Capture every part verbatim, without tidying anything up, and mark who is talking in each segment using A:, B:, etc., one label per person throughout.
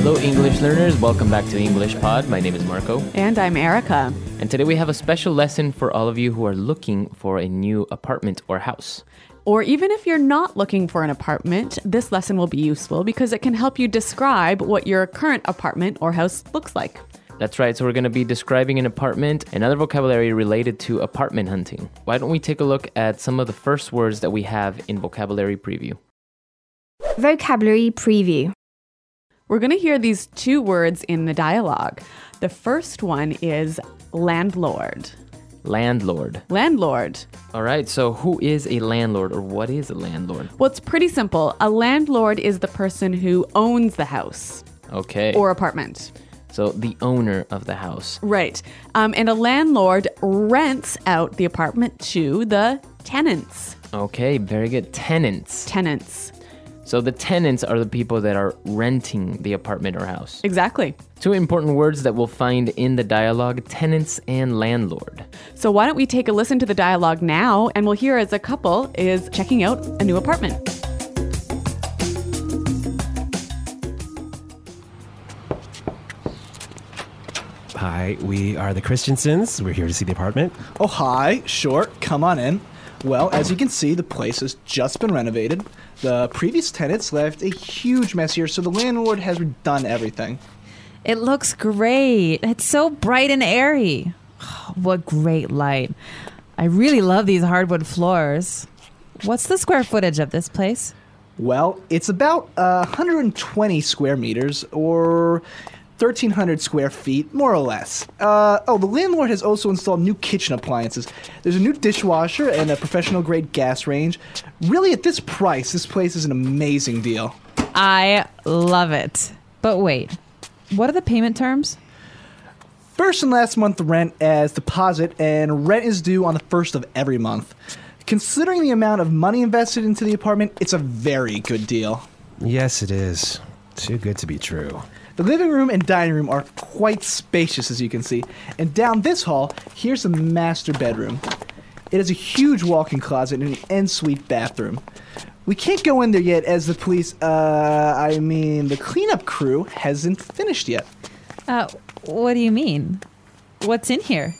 A: Hello, English learners. Welcome back to English Pod. My name is Marco.
B: And I'm Erica.
A: And today we have a special lesson for all of you who are looking for a new apartment or house.
B: Or even if you're not looking for an apartment, this lesson will be useful because it can help you describe what your current apartment or house looks like.
A: That's right. So we're going to be describing an apartment and other vocabulary related to apartment hunting. Why don't we take a look at some of the first words that we have in Vocabulary Preview?
C: Vocabulary Preview.
B: We're going to hear these two words in the dialogue. The first one is landlord.
A: Landlord.
B: Landlord.
A: All right. So who is a landlord, or what is a landlord?
B: Well, it's pretty simple. A landlord is the person who owns the house.
A: Okay.
B: Or apartment.
A: So the owner of the house.
B: Right. Um, and a landlord rents out the apartment to the tenants.
A: Okay, very good. Tenants.
B: Tenants.
A: So the tenants are the people that are renting the apartment or house.
B: Exactly.
A: Two important words that we'll find in the dialogue, tenants and landlord.
B: So why don't we take a listen to the dialogue now, and we'll hear as a couple is checking out a new apartment.
D: Hi, we are the Christensens. We're here to see the apartment.
E: Oh, hi. Sure. Come on in. Well, as you can see, the place has just been renovated. The previous tenants left a huge mess here, so the landlord has redone everything.
F: It looks great. It's so bright and airy. Oh, what great light. I really love these hardwood floors. What's the square footage of this place?
E: Well, it's about uh, one hundred twenty square meters, or thirteen hundred square feet, more or less. Uh, oh, the landlord has also installed new kitchen appliances. There's a new dishwasher and a professional-grade gas range. Really, at this price, this place is an amazing deal.
F: I love it. But wait, what are the payment terms?
E: First and last month rent as deposit, and rent is due on the first of every month. Considering the amount of money invested into the apartment, it's a very good deal.
D: Yes, it is. Too good to be true.
E: The living room and dining room are quite spacious, as you can see. And down this hall, here's the master bedroom. It has a huge walk-in closet and an ensuite bathroom. We can't go in there yet as the police, uh, I mean, the cleanup crew hasn't finished yet.
F: Uh, what do you mean? What's in here?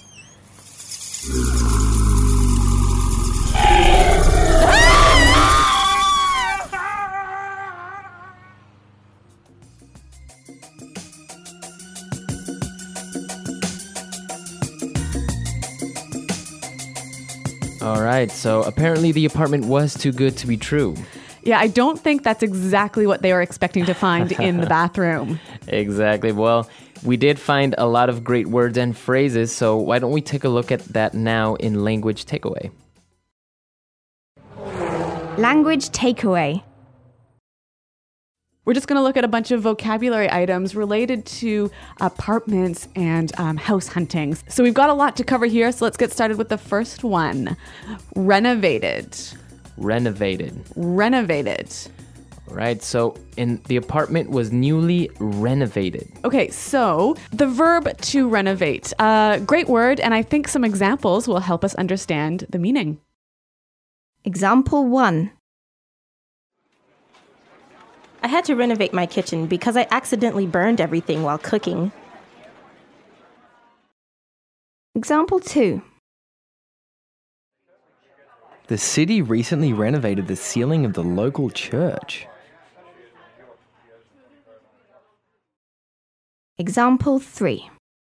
A: All right, so apparently the apartment was too good to be true.
B: Yeah, I don't think that's exactly what they were expecting to find in the bathroom.
A: Exactly. Well, we did find a lot of great words and phrases, so why don't we take a look at that now in Language Takeaway?
C: Language Takeaway.
B: We're just going to look at a bunch of vocabulary items related to apartments and um, house hunting. So we've got a lot to cover here, so let's get started with the first one. Renovated.
A: Renovated.
B: Renovated.
A: All right, so in the apartment was newly renovated.
B: Okay, so the verb to renovate. Uh, great word, and I think some examples will help us understand the meaning.
C: Example one.
G: I had to renovate my kitchen because I accidentally burned everything while cooking.
C: Example two.
H: The city recently renovated the ceiling of the local church.
C: Example three.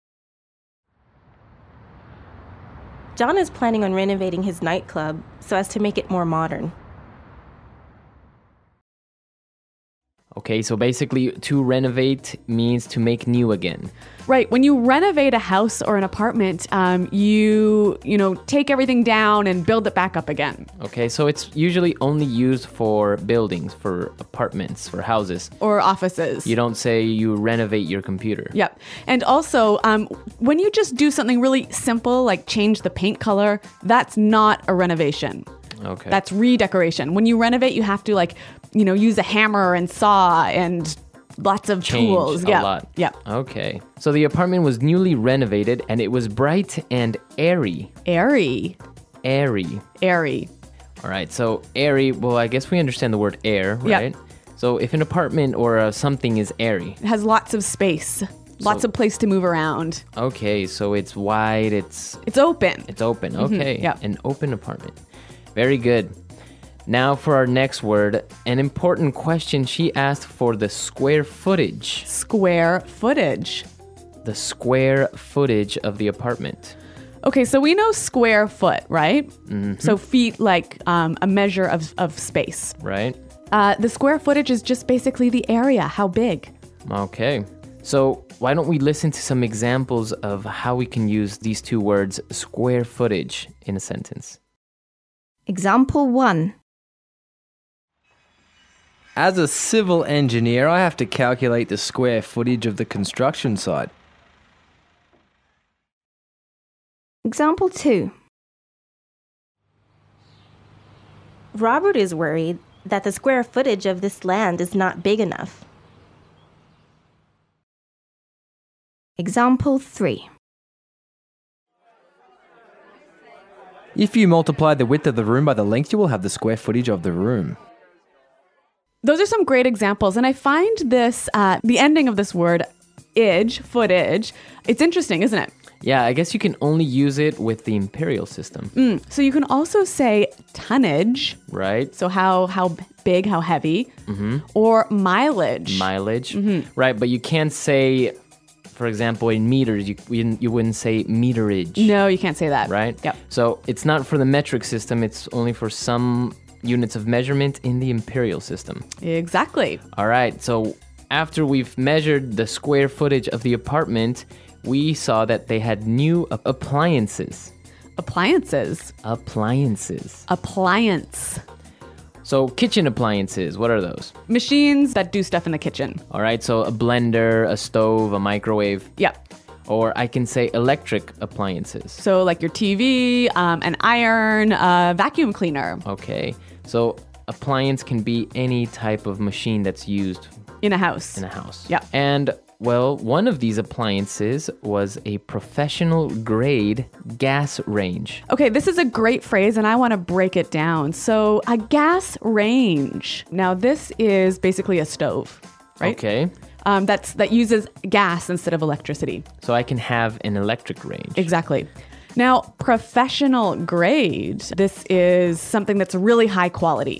G: John is planning on renovating his nightclub so as to make it more modern.
A: Okay, so basically to renovate means to make new again.
B: Right. When you renovate a house or an apartment, um, you, you know, take everything down and build it back up again.
A: Okay, so it's usually only used for buildings, for apartments, for houses.
B: Or offices.
A: You don't say you renovate your computer.
B: Yep. And also, um, when you just do something really simple, like change the paint color, that's not a renovation.
A: Okay.
B: That's redecoration. When you renovate, you have to like, you know, use a hammer and saw and lots of
A: Change
B: tools.
A: a
B: yeah.
A: lot.
B: Yeah.
A: Okay. So the apartment was newly renovated and it was bright and airy.
B: Airy.
A: Airy.
B: Airy.
A: All right. So airy, well, I guess we understand the word air, right?
B: Yep.
A: So if an apartment or uh, something is airy,
B: It has lots of space, lots
A: So-
B: of place to move around.
A: okay, so it's wide, it's
B: It's open.
A: it's open. Okay,
B: yeah.
A: an open apartment. Very good. Now for our next word, an important question. She asked for the square footage,
B: Square footage.
A: the square footage of the apartment.
B: Okay, so we know square foot, right? So feet like um, a measure of, of space.
A: Right?
B: Uh, the square footage is just basically the area, how big.
A: Okay. So why don't we listen to some examples of how we can use these two words, square footage, in a sentence?
C: Example one.
H: As a civil engineer, I have to calculate the square footage of the construction site.
C: Example two.
G: Robert is worried that the square footage of this land is not big enough.
C: Example three.
H: If you multiply the width of the room by the length, you will have the square footage of the room.
B: Those are some great examples. And I find this, uh, the ending of this word, age, footage, it's interesting, isn't it?
A: Yeah, I guess you can only use it with the imperial system,
B: Mm. So you can also say tonnage,
A: right?
B: so how, how big, how heavy, or mileage.
A: Mileage, right? But you can't say, for example, in meters, you you you wouldn't say meterage,
B: No, you can't say that.
A: right?
B: Yep.
A: So it's not for the metric system. It's only for some units of measurement in the imperial system.
B: Exactly.
A: All right. So after we've measured the square footage of the apartment, we saw that they had new a- appliances.
B: Appliances.
A: Appliances.
B: Appliance.
A: So kitchen appliances, what are those?
B: Machines that do stuff in the kitchen.
A: All right. So a blender, a stove, a microwave.
B: Yep.
A: Or I can say electric appliances.
B: So like your T V, um, an iron, a vacuum cleaner
A: Okay. So appliance can be any type of machine that's used
B: in a house.
A: in a house.
B: Yeah.
A: And well, one of these appliances was a professional grade gas range.
B: Okay, this is a great phrase and I want to break it down. So a gas range. Now this is basically a stove, right?
A: Okay.
B: Um, that's that uses gas instead of electricity.
A: So I can have an electric range.
B: Exactly. Now, professional grade, this is something that's really high quality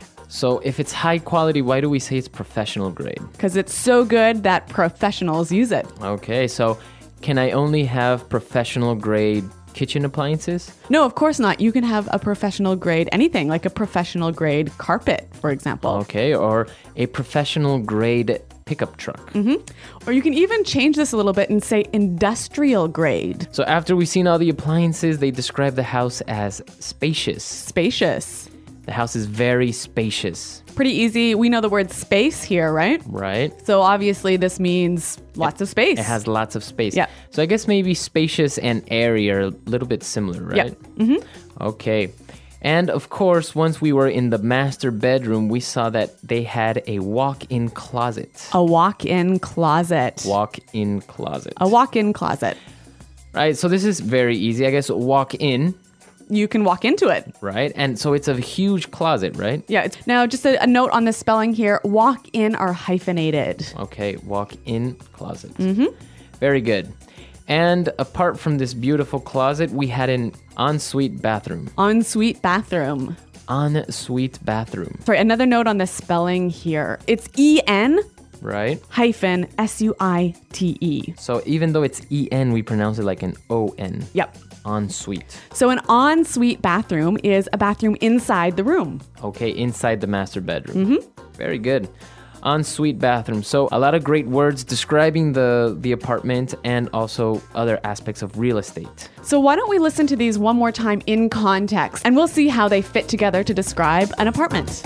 A: So if it's high quality, why do we say it's professional grade?
B: because it's so good that professionals use it.
A: Okay, so can I only have professional grade kitchen appliances?
B: No, of course not. You can have a professional grade anything, like a professional grade carpet, for example.
A: Okay, or a professional grade pickup truck.
B: Or you can even change this a little bit and say industrial grade.
A: So after we've seen all the appliances, they describe the house as spacious.
B: Spacious.
A: The house is very spacious,
B: Pretty easy. We know the word space here, right?
A: right?
B: So obviously this means lots of space.
A: It has lots of space.
B: Yeah.
A: So I guess maybe spacious and airy are a little bit similar, right?
B: Yeah.
A: Okay. And of course, once we were in the master bedroom, we saw that they had a walk-in closet.
B: A walk-in closet.
A: Walk-in closet.
B: A walk-in closet.
A: Right. So this is very easy. I guess walk in,
B: You can walk into it.
A: right? And so it's a huge closet, right?
B: Yeah. It's, now, just a, a note on the spelling here. Walk in are hyphenated.
A: Okay, walk-in closet. Mm-hmm. Very good. And apart from this beautiful closet, we had an ensuite bathroom.
B: Ensuite bathroom.
A: Ensuite bathroom,
B: Sorry, another note on the spelling here. It's E N
A: right?
B: hyphen S U I T E.
A: So even though it's E N, we pronounce it like an O N.
B: Yep.
A: Ensuite.
B: So an ensuite bathroom is a bathroom inside the room.
A: Okay, inside the master bedroom. Mm-hmm. Very good. Ensuite bathroom. So a lot of great words describing the, the apartment and also other aspects of real estate.
B: So why don't we listen to these one more time in context and we'll see how they fit together to describe an apartment.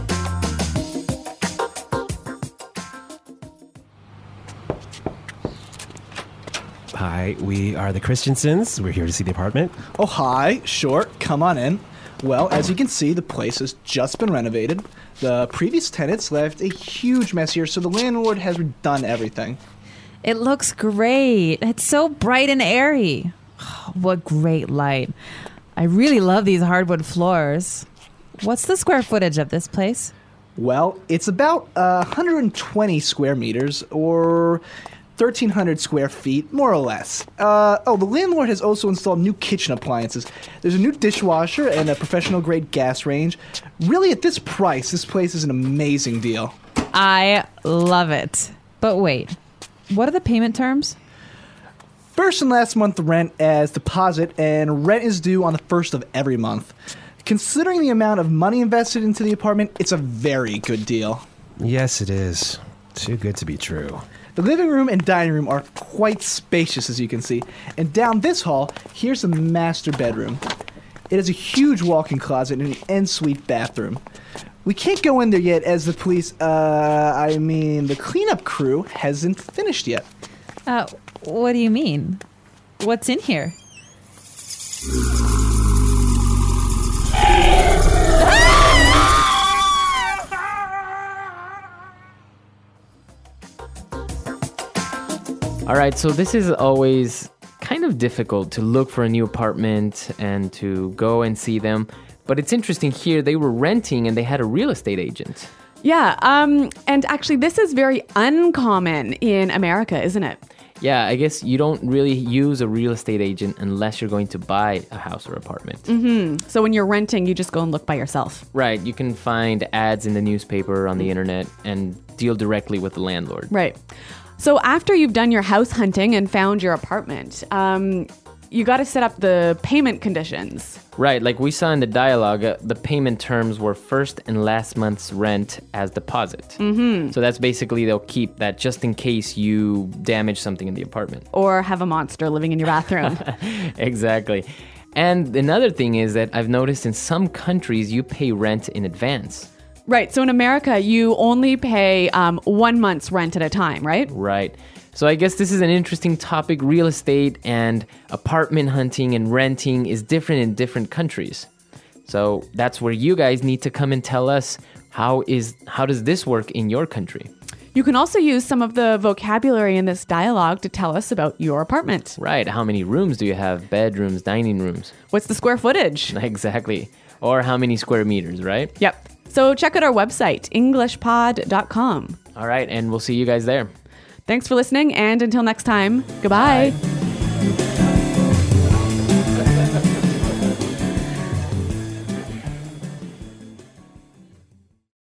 D: Hi, we are the Christiansens. We're here to see the apartment.
E: Oh, hi. Sure. Come on in. Well, as you can see, the place has just been renovated. The previous tenants left a huge mess here, so the landlord has redone everything.
F: It looks great. It's so bright and airy. What great light. I really love these hardwood floors. What's the square footage of this place?
E: Well, it's about uh, one hundred twenty square meters, or thirteen hundred square feet, more or less. Uh, oh, the landlord has also installed new kitchen appliances. There's a new dishwasher and a professional-grade gas range. Really, at this price, this place is an amazing deal.
F: I love it. But wait, what are the payment terms?
E: First and last month rent as deposit, and rent is due on the first of every month. Considering the amount of money invested into the apartment, it's a very good deal.
D: Yes, it is. Too good to be true.
E: The living room and dining room are quite spacious, as you can see. And down this hall, here's the master bedroom. It has a huge walk-in closet and an ensuite bathroom. We can't go in there yet as the police, uh, I mean, the cleanup crew hasn't finished yet.
F: Uh, what do you mean? What's in here?
A: All right, so this is always kind of difficult to look for a new apartment and to go and see them. But it's interesting here, they were renting and they had a real estate agent.
B: Yeah, um, and actually this is very uncommon in America, isn't it?
A: Yeah, I guess you don't really use a real estate agent unless you're going to buy a house or apartment.
B: Mm-hmm. So when you're renting, you just go and look by yourself.
A: Right, you can find ads in the newspaper, on the internet, and deal directly with the landlord.
B: Right. So after you've done your house hunting and found your apartment, um, you got to set up the payment conditions.
A: Right, like we saw in the dialogue, uh, the payment terms were first and last month's rent as deposit. Mm-hmm. So that's basically they'll keep that just in case you damage something in the apartment.
B: Or have a monster living in your bathroom.
A: Exactly. And another thing is that I've noticed in some countries you pay rent in advance.
B: Right. So in America, you only pay um, one month's rent at a time, right?
A: Right. So I guess this is an interesting topic. Real estate and apartment hunting and renting is different in different countries. So that's where you guys need to come and tell us how is how does this work in your country?
B: You can also use some of the vocabulary in this dialogue to tell us about your apartment.
A: Right. How many rooms do you have? Bedrooms, dining rooms?
B: What's the square footage?
A: Exactly. Or how many square meters, right?
B: Yep. So check out our website, english pod dot com.
A: All right. And we'll see you guys there.
B: Thanks for listening, and until next time, goodbye.
A: Bye.